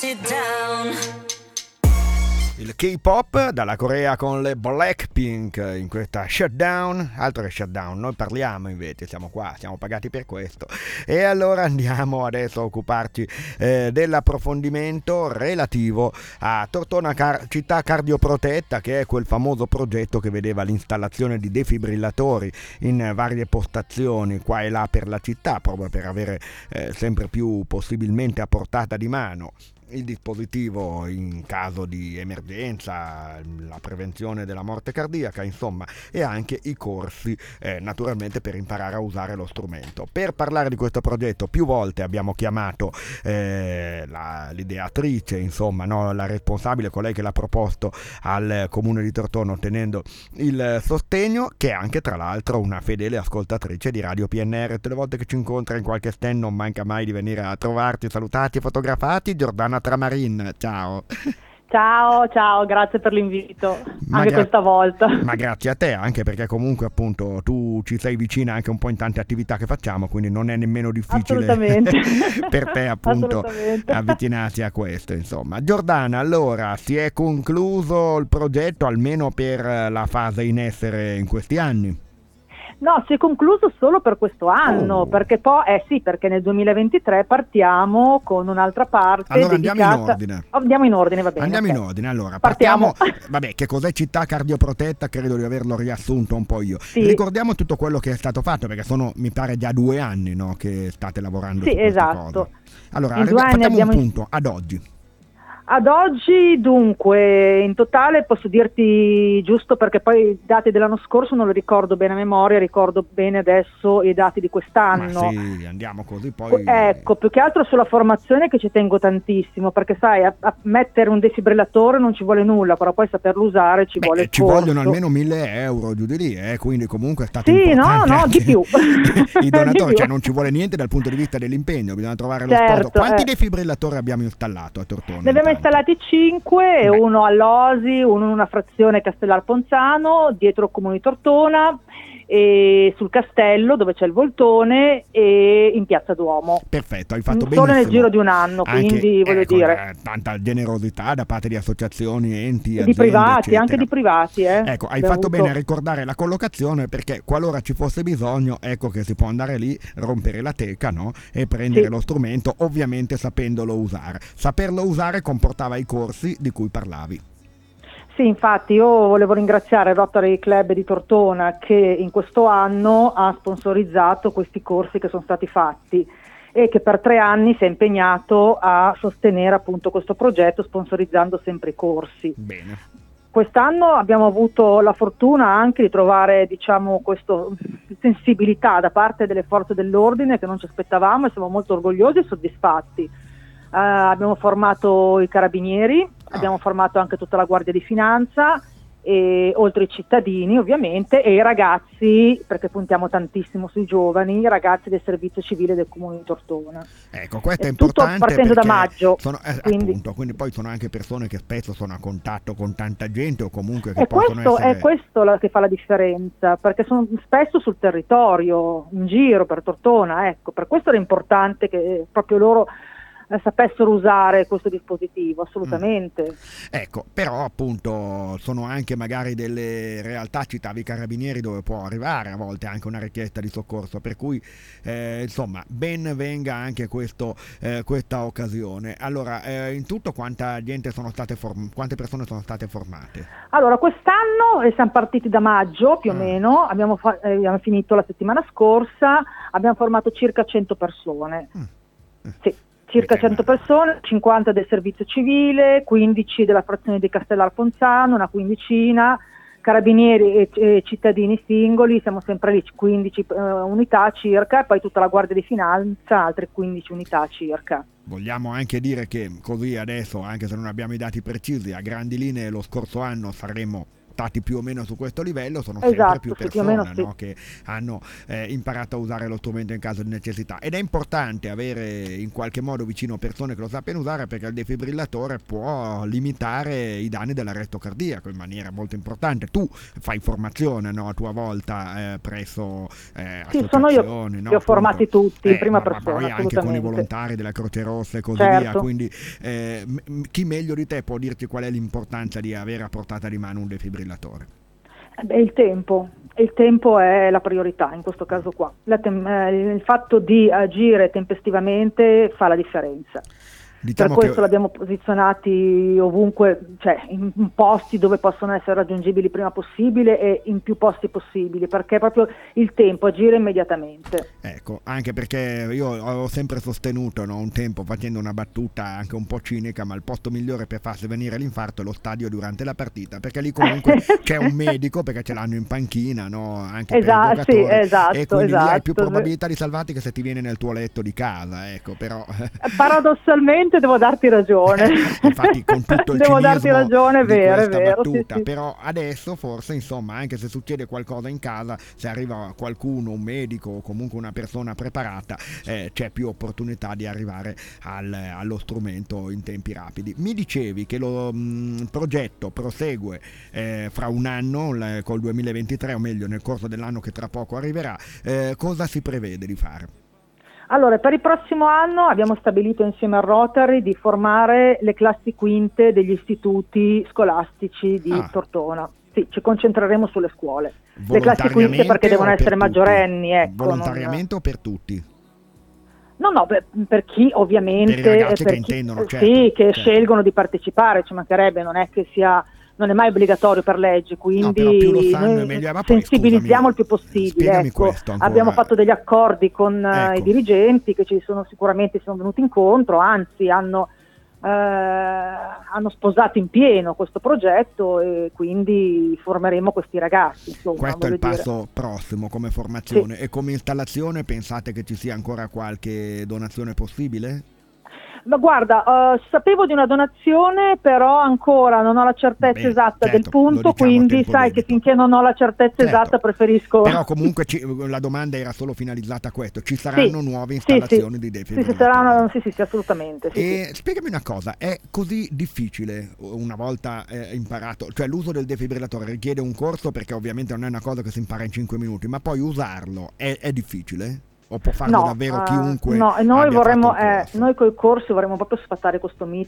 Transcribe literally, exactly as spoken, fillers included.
Il K-pop dalla Corea con le Blackpink in questa Shutdown, altro che Shutdown, noi parliamo invece, siamo qua, siamo pagati per questo. E allora andiamo adesso a occuparci eh, dell'approfondimento relativo a Tortona Car- città cardioprotetta, che è quel famoso progetto che vedeva l'installazione di defibrillatori in varie postazioni qua e là per la città, proprio per avere eh, sempre più possibilmente a portata di mano il dispositivo in caso di emergenza, la prevenzione della morte cardiaca, insomma, e anche i corsi eh, naturalmente per imparare a usare lo strumento. Per parlare di questo progetto più volte abbiamo chiamato eh, la, l'ideatrice, insomma, no, la responsabile, colei che l'ha proposto al comune di Tortona ottenendo il sostegno, che è anche tra l'altro una fedele ascoltatrice di Radio P N R. Tutte le volte che ci incontra in qualche stand non manca mai di venire a trovarti, salutati e fotografati. Giordana Tramarin, ciao. Ciao, ciao, grazie per l'invito, ma anche gra- questa volta. Ma grazie a te, anche perché comunque appunto tu ci sei vicina anche un po' in tante attività che facciamo, quindi non è nemmeno difficile per te appunto avvicinarsi a questo, insomma. Giordana, allora, si è concluso il progetto almeno per la fase in essere in questi anni? No, si è concluso solo per questo anno, oh. perché poi, eh sì, perché nel duemilaventitré partiamo con un'altra parte. Allora dedicata... andiamo in ordine. Oh, andiamo in ordine, va bene. Andiamo okay. in ordine, allora. Partiamo. Partiamo. Vabbè, che cos'è città cardioprotetta? Credo di averlo riassunto un po' io. Sì. Ricordiamo tutto quello che è stato fatto, perché sono, mi pare, già due anni, no, che state lavorando sì, su questa esatto. cosa. Allora, in arriva, facciamo un in... punto, ad oggi. Ad oggi, dunque, in totale posso dirti, giusto perché poi i dati dell'anno scorso non li ricordo bene a memoria, ricordo bene adesso i dati di quest'anno. Ma sì, andiamo così poi... Ecco, più che altro sulla formazione, che ci tengo tantissimo, perché sai, a, a mettere un defibrillatore non ci vuole nulla, però poi saperlo usare ci Beh, vuole il ci corso. vogliono almeno mille euro giù di lì, eh, quindi comunque è stato sì, importante. Sì, no, no, di più. I donatori, di cioè più. non ci vuole niente dal punto di vista dell'impegno, bisogna trovare lo certo, sposo. Quanti eh. defibrillatori abbiamo installato a Tortona? Ne abbiamo installati cinque, uno all'Osi, uno in una frazione Castellar Ponzano, dietro il comune di Tortona, e sul castello dove c'è il voltone e in Piazza Duomo. Perfetto, hai fatto solo benissimo. Nel giro di un anno, anche, quindi voglio ecco, dire tanta generosità da parte di associazioni, enti, di aziende, privati, eccetera. anche di privati. Eh. Ecco, hai Abbiamo fatto avuto... bene a ricordare la collocazione, perché qualora ci fosse bisogno, ecco che si può andare lì, rompere la teca, no? E prendere sì. lo strumento, ovviamente sapendolo usare. Saperlo usare comportava i corsi di cui parlavi. Sì, infatti io volevo ringraziare il Rotary Club di Tortona, che in questo anno ha sponsorizzato questi corsi che sono stati fatti e che per tre anni si è impegnato a sostenere appunto questo progetto, sponsorizzando sempre i corsi. Bene. Quest'anno abbiamo avuto la fortuna anche di trovare, diciamo, questa sensibilità da parte delle forze dell'ordine che non ci aspettavamo, e siamo molto orgogliosi e soddisfatti. Uh, abbiamo formato i carabinieri, oh. abbiamo formato anche tutta la Guardia di Finanza, e, oltre ai cittadini ovviamente, e i ragazzi, perché puntiamo tantissimo sui giovani, i ragazzi del servizio civile del comune di Tortona. Ecco, questo è, è importante. Tutto partendo da maggio. Sono, eh, quindi. Appunto, quindi poi sono anche persone che spesso sono a contatto con tanta gente, o comunque che e possono questo, essere... È questo la, che fa la differenza, perché sono spesso sul territorio, in giro per Tortona, ecco, per questo era importante che proprio loro sapessero usare questo dispositivo, assolutamente. Mm. Ecco, però appunto sono anche magari delle realtà, citavi i carabinieri, dove può arrivare a volte anche una richiesta di soccorso, per cui eh, insomma ben venga anche questo, eh, questa occasione. Allora, eh, in tutto quanta gente sono state form- quante persone sono state formate? Allora, quest'anno eh, siamo partiti da maggio più ah. o meno, abbiamo, fa- eh, abbiamo finito la settimana scorsa, abbiamo formato circa cento persone. Mm. Mm. Sì. Circa cento persone, cinquanta del servizio civile, quindici della frazione di Castellar Ponzano, una quindicina, carabinieri e, e cittadini singoli, siamo sempre lì, quindici uh, unità circa, e poi tutta la Guardia di Finanza, altre quindici unità circa. Vogliamo anche dire che così adesso, anche se non abbiamo i dati precisi, a grandi linee lo scorso anno saremmo stati più o meno su questo livello, sono Esatto, sempre più sì, più o meno persone, sì. no, che hanno eh, imparato a usare lo strumento in caso di necessità, ed è importante avere in qualche modo vicino persone che lo sappiano usare, perché il defibrillatore può limitare i danni dell'arresto cardiaco in maniera molto importante. Tu fai formazione, no, a tua volta eh, presso eh, Sì, sono io, associazioni, no, li ho formati appunto. tutti in Eh, prima ma, ma persona, poi anche con i assolutamente. volontari della Croce Rossa e così Certo. via, quindi eh, m- chi meglio di te può dirti qual è l'importanza di avere a portata di mano un defibrillatore? Eh beh, il tempo, il tempo è la priorità in questo caso qua. La tem- eh, il fatto di agire tempestivamente fa la differenza. Diciamo Per questo che l'abbiamo posizionati ovunque, cioè in, in posti dove possono essere raggiungibili prima possibile e in più posti possibili, perché proprio il tempo agire immediatamente. ecco, anche perché io ho sempre sostenuto, no, un tempo, facendo una battuta anche un po' cinica, ma il posto migliore per farsi venire l'infarto è lo stadio durante la partita, perché lì comunque c'è un medico, perché ce l'hanno in panchina, no, anche Esatto, per il sì, giocatore, esatto, e quindi lì hai più esatto. probabilità di salvarti che se ti viene nel tuo letto di casa, ecco, però Paradossalmente devo darti ragione. infatti con tutto il Devo darti cinismo ragione, è di vero, è questa vero, sì, battuta, sì. però adesso forse, insomma, anche se succede qualcosa in casa, se arriva qualcuno, un medico o comunque una persona preparata, eh, c'è più opportunità di arrivare al- allo strumento in tempi rapidi. Mi dicevi che lo mh, progetto prosegue eh, fra un anno, l- col duemilaventitré, o meglio nel corso dell'anno che tra poco arriverà. Eh, cosa si prevede di fare? Allora, per il prossimo anno abbiamo stabilito insieme al Rotary di formare le classi quinte degli istituti scolastici di Ah. Tortona. Sì, ci concentreremo sulle scuole. Le classi quinte Volontariamente perché devono o per essere tutti? maggiorenni, ecco. non- Volontariamente o per tutti? No, no, per, per chi ovviamente, Per i ragazzi per che chi- intendono, eh, certo, sì, che certo. scelgono di partecipare, ci mancherebbe, non è che sia, non è mai obbligatorio per legge, quindi No, però più lo sanno noi è meglio. Ma poi, sensibilizziamo scusami, il più possibile. spiegami Ecco. questo ancora. Abbiamo fatto degli accordi con eh, Ecco. i dirigenti che ci sono sicuramente si sono venuti incontro, anzi hanno eh, hanno sposato in pieno questo progetto e quindi formeremo questi ragazzi. Insomma, Questo è il voglio dire. passo prossimo come formazione. E come installazione pensate che ci sia ancora qualche donazione possibile? Ma guarda, eh, sapevo di una donazione, però ancora non ho la certezza Bene, esatta certo, del lo punto, diciamo a quindi tempo sai debito. che finché non ho la certezza Certo. esatta preferisco... Però comunque ci- la domanda era solo finalizzata a questo. Ci saranno Sì, nuove sì, installazioni sì. di Sì, defibrillatori? sì, saranno, sì, sì, sì, assolutamente. Sì, E sì. spiegami una cosa, è così difficile una volta eh, imparato, cioè l'uso del defibrillatore richiede un corso, perché ovviamente non è una cosa che si impara in cinque minuti, ma poi usarlo è, è difficile? O può farlo No, davvero eh, chiunque no, e noi abbia vorremmo, fatto il eh, corso? noi coi corsi vorremmo proprio sfatare questo mito